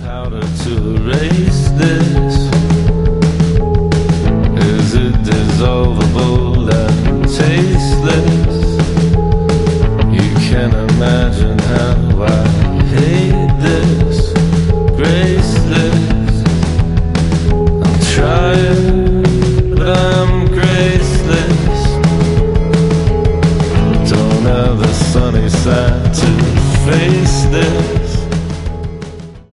powder to erase this? Is it dissolvable and tasteless? You can imagine how I hate this. Graceless. I'm trying, but I'm graceless. Don't have the sunny side to face this.